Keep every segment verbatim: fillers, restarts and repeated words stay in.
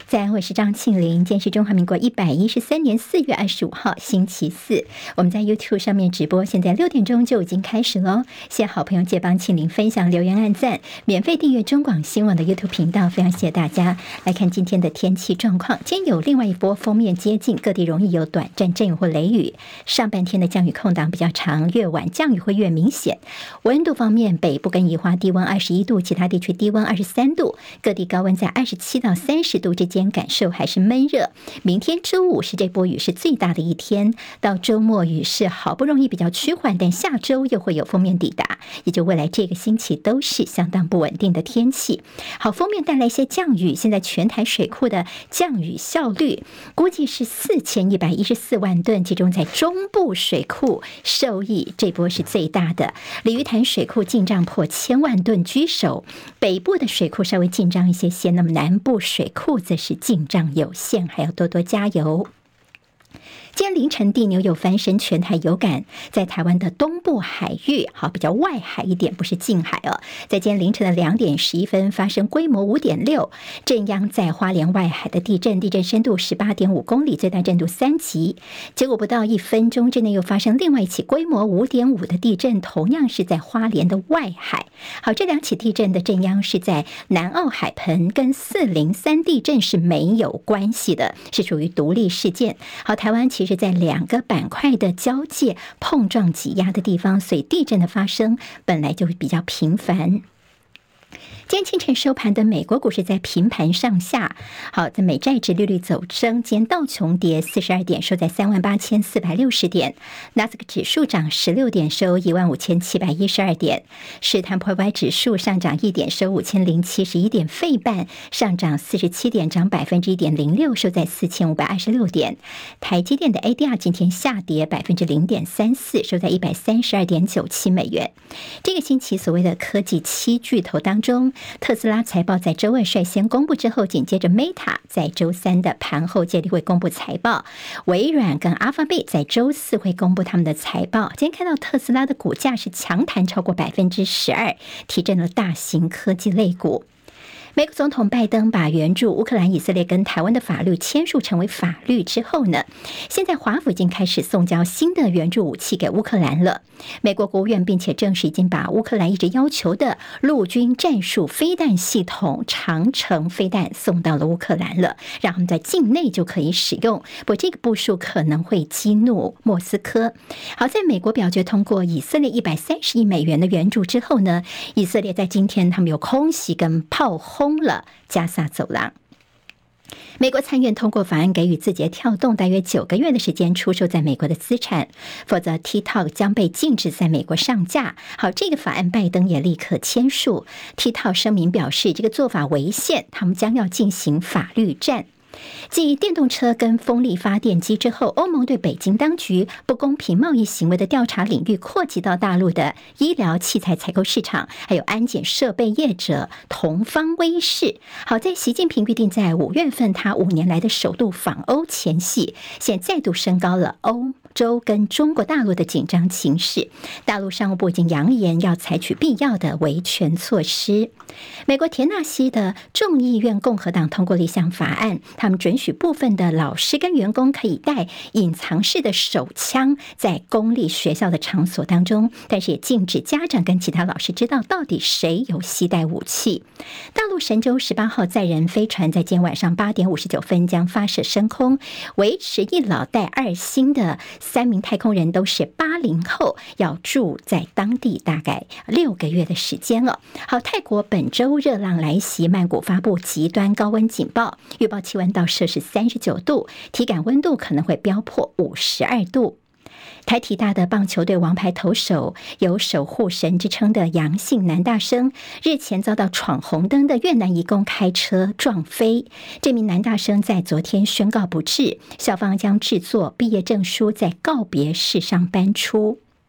在安，我是张庆玲。今天是中华民国一百一十三年四月二十五号，星期四。我们在 YouTube 上面直播，现在六点钟就已经开始喽。谢谢好朋友借帮庆玲分享、留言、按赞，免费订阅中广新闻的 YouTube 频道，非常谢谢大家。来看今天的天气状况，今天有另外一波锋面接近，各地容易有短暂阵雨或雷雨。上半天的降雨空档比较长，越晚降雨会越明显。温度方面，北部跟宜花低温二十一度，其他地区低温二十三度，各地高温在二十七到三十度之间，感受还是闷热。明天周五是这波雨是最大的一天，到周末雨势好不容易比较趋缓，但下周又会有锋面抵达，也就未来这个星期都是相当不稳定的天气。好，锋面带来一些降雨，现在全台水库的降雨效率估计是四千一百一十四万吨，其中在中部水库受益这波是最大的，鲤鱼潭水库进账破千万吨居首，北部的水库稍微进账一些些，那么南部水库则是进账有限，还要多多加油。今天凌晨地牛有翻身，全台有感，在台湾的东部海域，好比较外海一点，不是近海哦。在今天凌晨的两点十一分发生规模五点六，震央在花莲外海的地震，地震深度十八点五公里，最大震度三级。结果不到一分钟之内又发生另外一起规模五点五的地震，同样是在花莲的外海。好，这两起地震的震央是在南澳海盆，跟四零三地震是没有关系的，是属于独立事件。好，台湾其实是在两个板块的交界碰撞挤压的地方，所以地震的发生本来就比较频繁。今天清晨收盘的美国股市在平盘上下，好，在美债殖利率走升，今天道琼跌四十二点，收在三万八千四百六十点，纳斯达克指数涨十六点，收一万五千七百一十二点，史坦普百指数上涨一点，收五千零七十一点，费半上涨四十七点，涨百分之一点零六，收在四千五百二十六点，台积电的 A D R 今天下跌百分之零点三四，收在一百三十二点九七美元。这个星期所谓的科技七巨头当中，特斯拉财报在周二率先公布之后，紧接着 Meta 在周三的盘后接力会公布财报，微软跟 Alphabet 在周四会公布他们的财报。今天看到特斯拉的股价是强弹超过百分之十二，提振了大型科技类股。美国总统拜登把援助乌克兰、以色列跟台湾的法律签署成为法律之后呢，现在华府已经开始送交新的援助武器给乌克兰了。美国国务院并且证实已经把乌克兰一直要求的陆军战术飞弹系统长程飞弹送到了乌克兰了，让他们在境内就可以使用。不过这个部署可能会激怒莫斯科。好，在美国表决通过以色列一百三十亿美元的援助之后呢，以色列在今天他们有空袭跟炮轰了加萨走廊。美国参院通过法案，给予字节跳动大约九个月的时间出售在美国的资产，否则 TikTok 将被禁止在美国上架。好，这个法案拜登也立刻签署。TikTok 声明表示，这个做法违宪，他们将要进行法律战。继电动车跟风力发电机之后，欧盟对北京当局不公平贸易行为的调查领域扩及到大陆的医疗器材采购市场，还有安检设备业者同方威视。好，在习近平预定在五月份他五年来的首度访欧前夕，现在再度升高了欧洲跟中国大陆的紧张情势。大陆商务部已经扬言要采取必要的维权措施。美国田纳西的众议院共和党通过了一项法案，他们准许部分的老师跟员工可以带隐藏式的手枪在公立学校的场所当中，但是也禁止家长跟其他老师知道到底谁有携带武器。大陆神舟十八号载人飞船在今天晚上八点五十九分将发射升空，维持一老带二新的三名太空人都是八零后，要住在当地大概六个月的时间了。好，泰国本周热浪来袭，曼谷发布极端高温警报，预报气温到摄氏三十九度，体感温度可能会飙破五十二度。台体大的棒球队王牌投手，有守护神之称的杨姓男大生，日前遭到闯红灯的越南移工开车撞飞。这名男大生在昨天宣告不治，校方将制作毕业证书在告别式上搬出。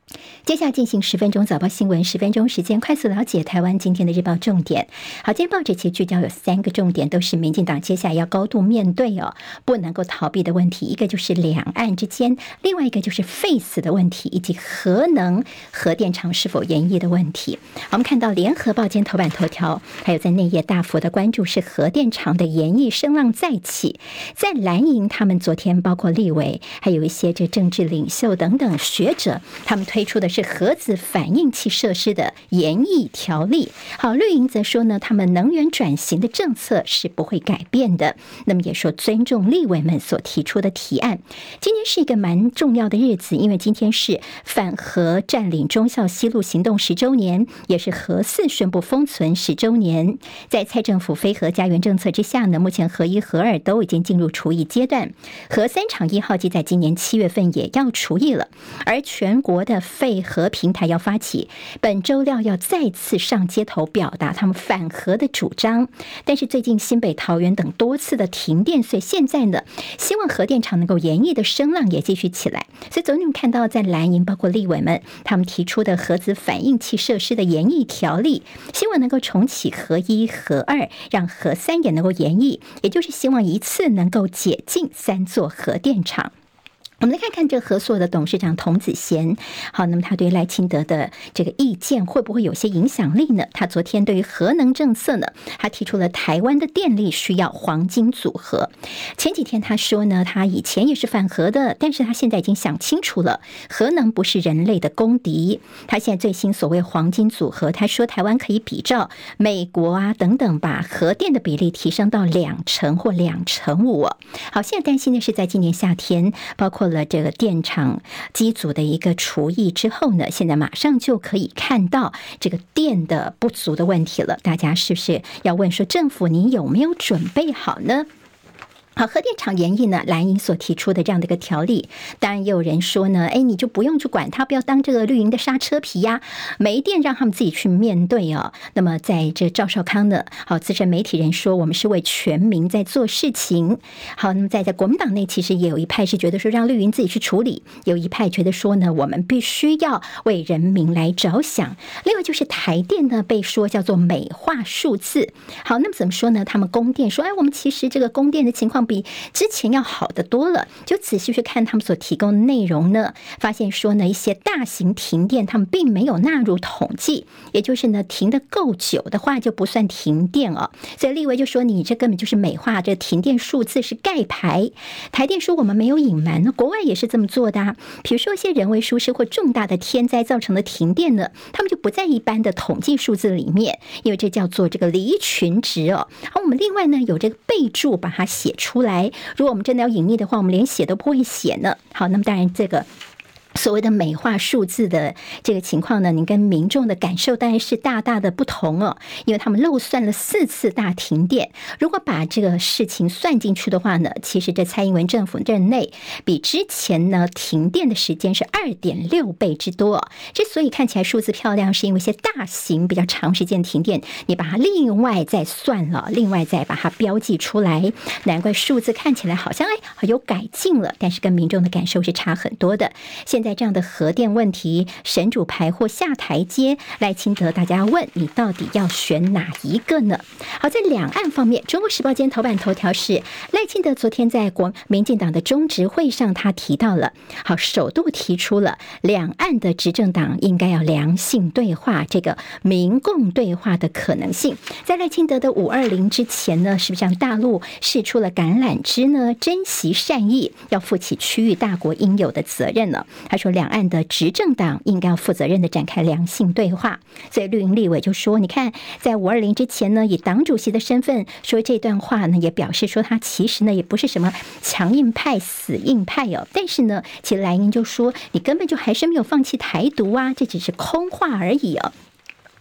接下来进行十分钟早报新闻，十分钟时间快速了解台湾今天的日报重点。好，今天报纸其实聚焦有三个重点，都是民进党接下来要高度面对哦，不能够逃避的问题。一个就是两岸之间，另外一个就是废死的问题，以及核能核电厂是否延役的问题。我们看到联合报今天头版头条，还有在内页大幅的关注是核电厂的延役声浪再起。在蓝营，他们昨天包括立委，还有一些这政治领袖等等学者，他们推出的是核子反应器设施的延役条例。好，绿营则说呢，他们能源转型的政策是不会改变的。那么也说尊重立委们所提出的提案。今天是一个蛮重要的日子，因为今天是反核占领忠孝西路行动十周年，也是核四宣布封存十周年。在蔡政府非核家园政策之下呢，目前核一核二都已经进入除役阶段，核三厂一号机在今年七月份也要除役了，而全国的废核平台要发起，本周六要再次上街头表达他们反核的主张。但是最近新北、桃园等多次的停电，所以现在呢，希望核电厂能够延役的声浪也继续起来。所以昨天我们看到在蓝营包括立委们他们提出的核子反应器设施的延役条例，希望能够重启核一核二，让核三也能够延役，也就是希望一次能够解禁三座核电厂。我们来看看这核所的董事长童子贤，好，那么他对赖清德的这个意见会不会有些影响力呢？他昨天对于核能政策呢，他提出了台湾的电力需要黄金组合。前几天他说呢，他以前也是反核的，但是他现在已经想清楚了，核能不是人类的公敌。他现在最新所谓黄金组合，他说台湾可以比照美国啊等等，把核电的比例提升到两成或两成五。好，现在担心的是在今年夏天，包括了这个电厂机组的一个除役之后呢，现在马上就可以看到这个电的不足的问题了。大家是不是要问说，政府你有没有准备好呢？好，核电厂延役呢，蓝营所提出的这样的一个条例，当然也有人说呢，哎，你就不用去管它，不要当这个绿营的刹车皮呀，没电让他们自己去面对哦。那么在这赵少康呢，好，资深媒体人说，我们是为全民在做事情。好，那么在在国民党内，其实也有一派是觉得说让绿营自己去处理，有一派觉得说呢，我们必须要为人民来着想。另外就是台电呢，被说叫做美化数字。好，那么怎么说呢？他们供电说，哎，我们其实这个供电的情况比之前要好得多了。就仔细去看他们所提供的内容呢，发现说呢，一些大型停电他们并没有纳入统计，也就是呢，停得够久的话就不算停电哦。所以立委就说，你这根本就是美化这停电数字是盖牌。台电说我们没有隐瞒呢，国外也是这么做的啊。比如说一些人为疏失或重大的天灾造成的停电呢，他们就不在一般的统计数字里面，因为这叫做这个离群值哦。好，我们另外呢有这个备注把它写出来，如果我们真的要隐匿的话，我们连写都不会写呢。好，那么当然这个所谓的美化数字的这个情况呢，你跟民众的感受当然是大大的不同哦，因为他们漏算了四次大停电。如果把这个事情算进去的话呢，其实这蔡英文政府任内比之前呢停电的时间是 二点六倍之多。之所以看起来数字漂亮，是因为一些大型比较长时间停电，你把它另外再算了，另外再把它标记出来，难怪数字看起来好像哎有改进了，但是跟民众的感受是差很多的。现在这样的核电问题，神主牌或下台阶，赖清德大家问你到底要选哪一个呢？好，在两岸方面，中国时报今天头版头条是赖清德昨天在国民进党的中执会上，他提到了，好，首度提出了两岸的执政党应该要良性对话，这个民共对话的可能性。在赖清德的五二零之前呢，是不是向大陆释出了橄榄枝呢？珍惜善意，要负起区域大国应有的责任呢？他说，两岸的执政党应该要负责任的展开良性对话。所以绿营立委就说，你看，在五二零之前呢，以党主席的身份说这段话呢，也表示说他其实呢也不是什么强硬派、死硬派哦。但是呢，其实蓝营就说，你根本就还是没有放弃台独啊，这只是空话而已哦。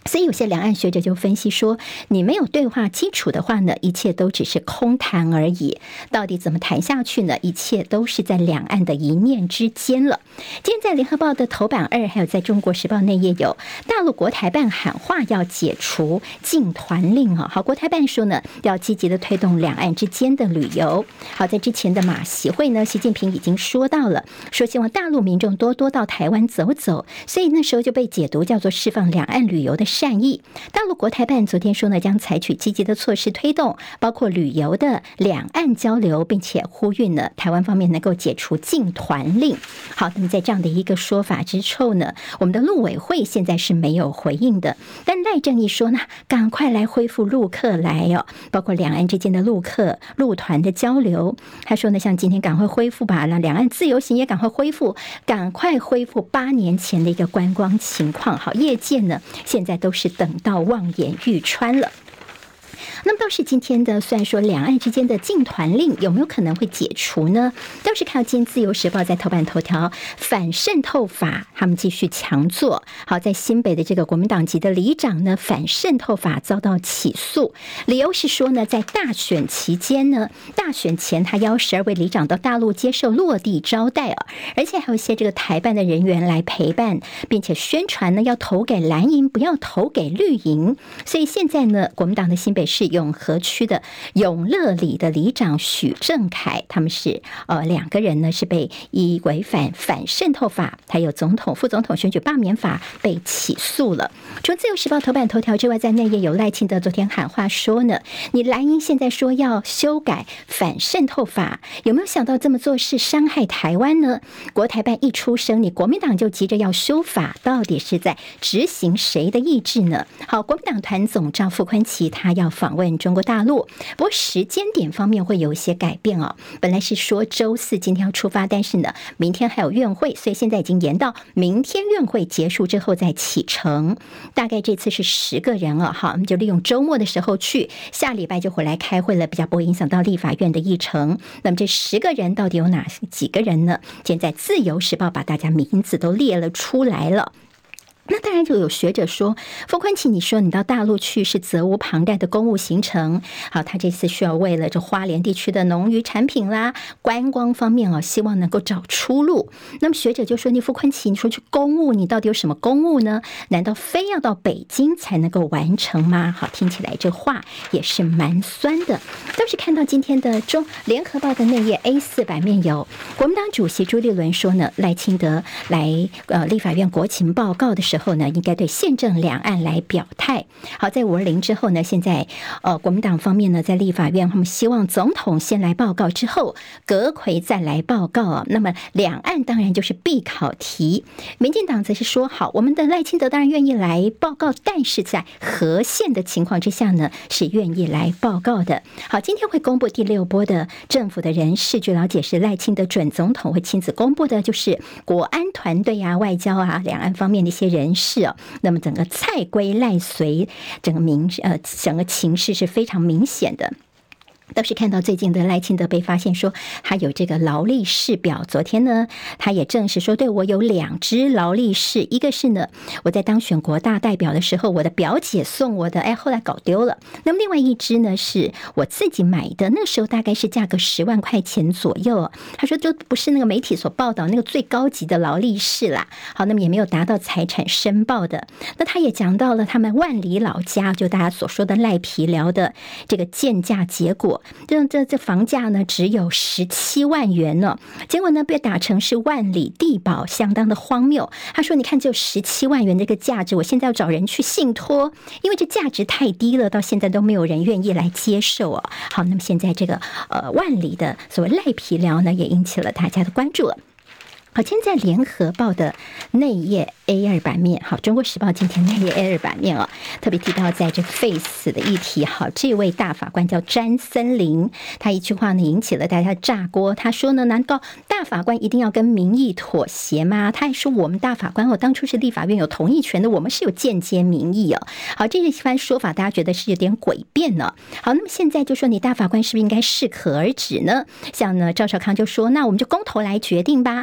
所以有些两岸学者就分析说，你没有对话基础的话呢，一切都只是空谈而已。到底怎么谈下去呢？一切都是在两岸的一念之间了。今天在联合报的头版二，还有在中国时报内页有大陆国台办喊话要解除禁团令啊。好，国台办说呢，要积极的推动两岸之间的旅游。好，在之前的马习会呢，习近平已经说到了，说希望大陆民众多多到台湾走走，所以那时候就被解读叫做释放两岸旅游的善意。大陆国台办昨天说呢，将采取积极的措施推动包括旅游的两岸交流，并且呼吁呢台湾方面能够解除禁团令。好，那么在这样的一个说法之后呢，我们的陆委会现在是没有回应的，但赖正义说呢，赶快来恢复陆客来哦，包括两岸之间的陆客陆团的交流。他说呢，像今天赶快恢复吧，那两岸自由行也赶快恢复，赶快恢复八年前的一个观光情况。好，业界呢现在都是等到望眼欲穿了。那么倒是今天的，虽然说两岸之间的禁团令有没有可能会解除呢？倒是看到今天自由时报在头版头条，反渗透法他们继续强做。好，在新北的这个国民党籍的里长呢，反渗透法遭到起诉，理由是说呢，在大选期间呢，大选前他邀十二位里长到大陆接受落地招待啊，而且还有一些这个台办的人员来陪伴，并且宣传呢要投给蓝营，不要投给绿营。所以现在呢，国民党的新北市永和区的永乐里的里长许正凯，他们是呃两个人呢是被以违反反渗透法还有总统副总统选举罢免法被起诉了。除了自由时报头版头条之外，在内页有赖清德昨天喊话说呢，你蓝营现在说要修改反渗透法，有没有想到这么做是伤害台湾呢？国台办一出声，你国民党就急着要修法，到底是在执行谁的意志呢？好，国民党团总召傅昆萁他要访问中国大陆，不过时间点方面会有一些改变哦。本来是说周四今天要出发，但是呢，明天还有院会，所以现在已经延到明天院会结束之后再启程。大概这次是十个人哦，好，我们就利用周末的时候去，下礼拜就回来开会了，比较不会影响到立法院的议程。那么这十个人到底有哪几个人呢？现在自由时报把大家名字都列了出来了。那当然就有学者说，傅昆萁，你说你到大陆去是责无旁贷的公务行程，好，他这次需要为了这花莲地区的农渔产品啦、观光方面哦，希望能够找出路。那么学者就说，你傅昆萁，你说去公务，你到底有什么公务呢？难道非要到北京才能够完成吗？好，听起来这话也是蛮酸的。倒是看到今天的中联合报的内页 A 四 版面有国民党主席朱立伦说呢，赖清德来呃立法院国情报告的时候后呢，应该对宪政两岸来表态。好，在五二零之后呢，现在呃国民党方面呢，在立法院他们希望总统先来报告，之后阁揆再来报告啊。那么两岸当然就是必考题。民进党则是说，好，我们的赖清德当然愿意来报告，但是在合宪的情况之下呢，是愿意来报告的。好，今天会公布第六波的政府的人事，据了解是赖清德准总统会亲自公布的，就是国安团队啊、外交啊、两岸方面的一些人事哦。那么整个蔡归赖随，整个明呃整个情势是非常明显的。倒是看到最近的赖清德被发现说他有这个劳力士表，昨天呢他也证实说，对，我有两只劳力士，一个是呢我在当选国大代表的时候我的表姐送我的，哎，后来搞丢了。那么另外一只呢是我自己买的，那时候大概是价格十万块钱左右。他说就不是那个媒体所报道那个最高级的劳力士啦。好，那么也没有达到财产申报的。那他也讲到了他们万里老家，就大家所说的赖皮寮的这个鉴价结果，这这这房价呢只有十七万元呢，结果呢被打成是万里地堡，相当的荒谬。他说你看只有十七万元这个价值，我现在要找人去信托，因为这价值太低了，到现在都没有人愿意来接受哦。好，那么现在这个呃万里的所谓赖皮寮呢也引起了大家的关注了。好，今天在联合报的内页 A 二 版面，好，中国时报今天内页 A 二 版面哦，特别提到在这废死的议题，好，这位大法官叫詹森林，他一句话呢引起了大家的炸锅。他说呢，难道大法官一定要跟民意妥协吗？他还说我们大法官哦，当初是立法院有同意权的，我们是有间接民意哦。好，这一番说法大家觉得是有点诡辩呢。好，那么现在就说你大法官是不是应该适可而止呢？像呢赵少康就说，那我们就公投来决定吧。接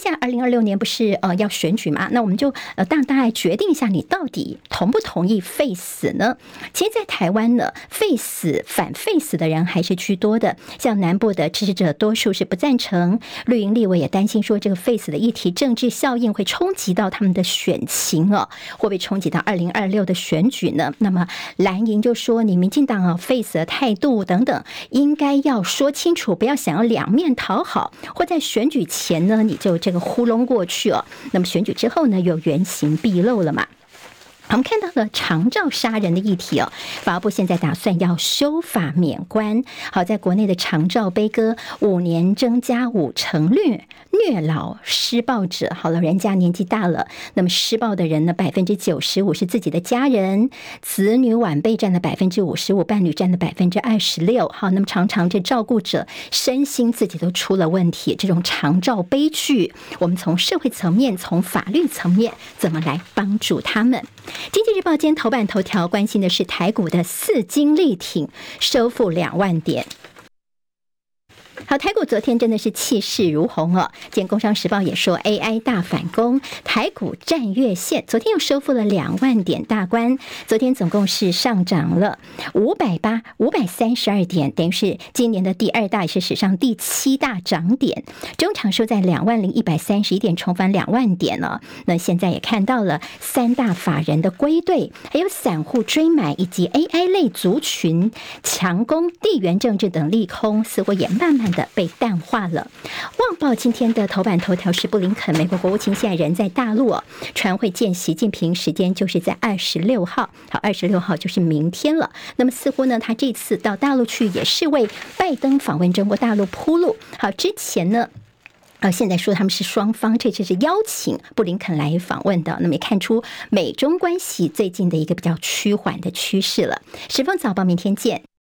下来二零二六年不是呃要选举嘛？那我们就呃让大概决定一下，你到底同不同意废死呢？其实，在台湾呢，废死反废死的人还是居多的。像南部的支持者多数是不赞成，绿营立委也担心说，这个废死的议题政治效应会冲击到他们的选情哦，会不会冲击到二零二六的选举呢？那么蓝营就说，你民进党啊废死的态度等等，应该要说清楚，不要想要两面讨好，或在选举前呢你就这个糊弄过去哦，那么选举之后呢又原形毕露了嘛。我们看到了长照杀人的议题哦，法务部现在打算要修法免关。好，在国内的长照悲歌五年增加五成率，虐老施暴者，好了，人家年纪大了，那么施暴的人呢，百分之九十五是自己的家人，子女晚辈占了百分之五十五，伴侣占了百分之二十六。好，那么常常这照顾者身心自己都出了问题，这种长照悲剧，我们从社会层面、从法律层面怎么来帮助他们？经济日报今天头版头条关心的是台股的四金力挺收复两万点。好，台股昨天真的是气势如虹哦。今天工商时报也说 A I 大反攻，台股站月线，昨天又收复了两万点大关。昨天总共是上涨了五百八五百三十二点，等于是今年的第二大，也是史上第七大涨点。中场收在两万零一百三十一点，重返两万点了。那现在也看到了三大法人的归队，还有散户追买，以及 A I 类族群强攻地缘政治等利空，似乎也慢慢的被淡化了。旺报今天的头版头条是布林肯美国国务卿现在人在大陆哦，传会见习近平时间就是在二十六号，好，二十六号就是明天了。那么似乎呢，他这次到大陆去也是为拜登访问中国大陆铺路。好，之前呢。呃，现在说他们是双方，这次是邀请布林肯来访问的，那么也看出美中关系最近的一个比较趋缓的趋势了。时风早报，明天见。